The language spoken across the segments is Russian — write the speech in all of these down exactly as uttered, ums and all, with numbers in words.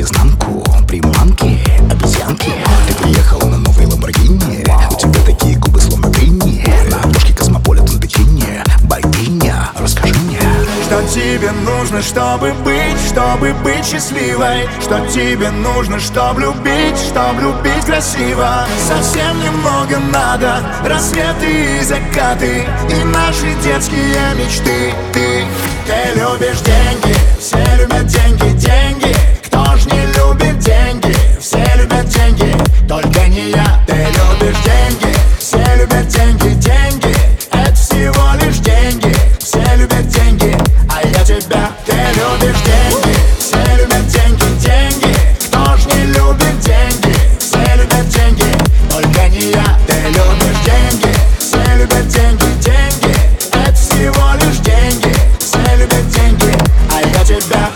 наизнанку. Приманки, обезьянки. Ты приехала на новой Ламборгини. У тебя такие губы, словно дыни. На обложке Космополитен бикини. Богиня, расскажи мне, что тебе нужно, чтобы быть, чтобы быть счастливой? Что тебе нужно, чтобы любить, чтобы любить красиво? Совсем немного надо, рассветы и закаты, и наши детские мечты. Ты, ты любишь деньги, все любят деньги, деньги. Кто ж не любит деньги? Все любят деньги, только не я. Ты любишь деньги, все любят деньги, деньги. Это всего лишь деньги, все любят деньги, а я тебя. Ты любишь деньги, все любят деньги, деньги. Кто ж не любит деньги? Все любят деньги, только не я. Ты любишь деньги, все любят деньги, деньги. Это всего лишь деньги, все любят деньги, а я тебя.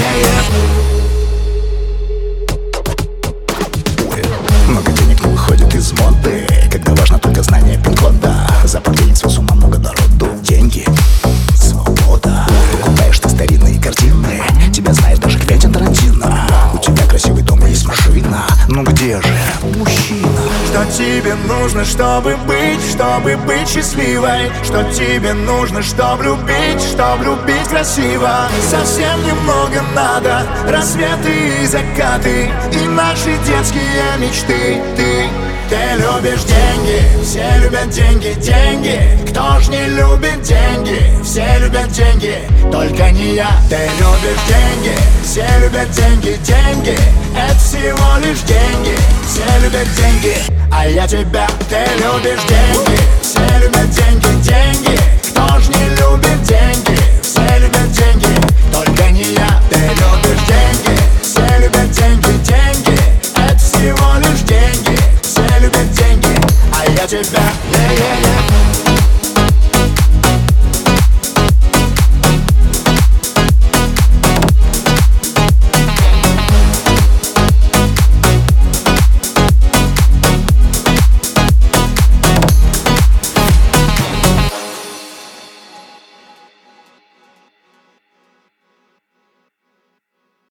много денег не выходит из моды, когда важно только знание пин-кода. За пару денег с ума много народу. Деньги, свобода. Покупаешь ты старинные картины, тебя знает даже Квентин Тарантино. У тебя красивый дом и есть машина, ну где же мужчина? Что тебе нужно, чтобы быть, чтобы быть счастливой? Что тебе нужно, чтобы любить, чтобы любить красиво? Совсем немного надо, рассветы и закаты, и наши детские мечты. Ты, ты любишь деньги, все любят деньги, деньги. Кто ж не любит деньги? Все любят деньги, только не я. Ты любишь деньги, все любят деньги, деньги. Это всего лишь деньги, все любят деньги, а я тебя. Ты любишь деньги, все любят деньги, деньги. Кто ж не любит деньги? Все любят деньги, только не я. Ты любишь деньги, все любят деньги, деньги. Это всего лишь деньги, все любят деньги, а я тебя. Yeah, yeah, yeah.